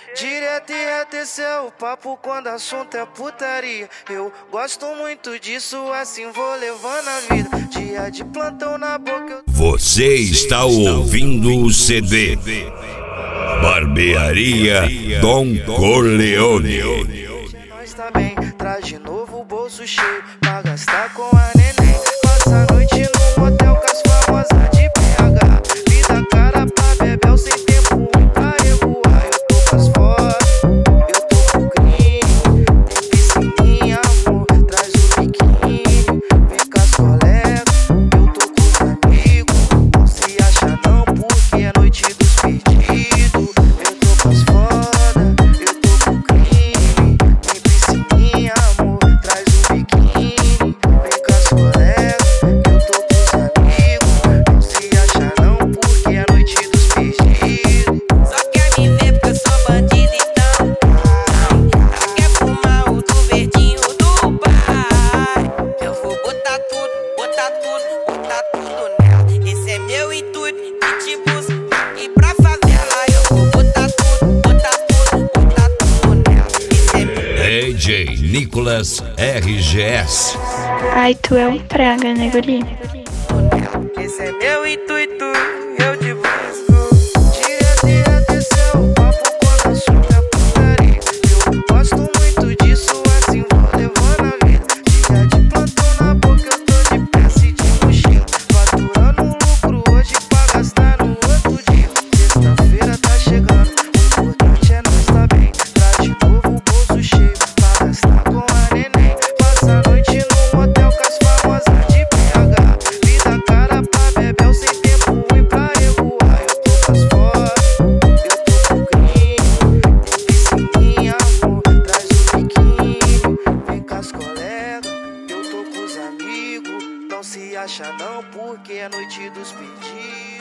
Direto e reto, esse é o papo quando assunto é putaria. Eu gosto muito disso, assim vou levando a vida. Dia de plantão na boca. Você está ouvindo o CD Barbearia Don Corleone. Nós tá bem, traz de novo o bolso cheio pra gastar com a neném. Passa a noite no motel com as famosas de PH. Vida cara pra bebel sem tempo ruim pra revoar. Eu tô com as fotos, eu tô com o crime. Tem piscininha, amor, traz o biquíni. Vem com as colegas, eu tô com os amigos. Não se acha não porque é noite dos pedidos. Eu tô com as foda, eu tô com o crime. Tem piscininha, amor, traz o biquíni. Vem com as colegas, eu tô com os amigos. Não se acha não porque é noite dos pedidos. Só quer me ver porque eu sou bandido então. Só quer fumar o do verdinho do pai. Eu vou botar tudo, botar tudo, botar tudo nela. Esse é meu intuito, e te busco aqui pra favela. Eu vou botar tudo, botar tudo, botar tudo nela. Esse é meu DJ Nicolas RGS. Ai, tu é um praga, né, guri? Esse é meu intuito, eu te busco. Direto e reto, esse é o papo quando assunto é putaria. Eu gosto muito disso, assim vou levando a vida. Dia de plantão na boca, eu tô de peça e de mochila. Faturando lucro hoje pra gastar no outro dia. Sexta-feira tá chegando, o importante é nós tá bem. Traz de novo o bolso cheio pra gastar com a neném. Passa a noite no motel com as famosas de PH. Vida cara pra bebel sem tempo ruim pra revoar. Eu tô com as fotos, eu tô com o crime. Tem piscininha, amor, traz o biquíni. Vem com as colegas, eu tô com os amigos. Não se acha não porque é noite dos pedidos.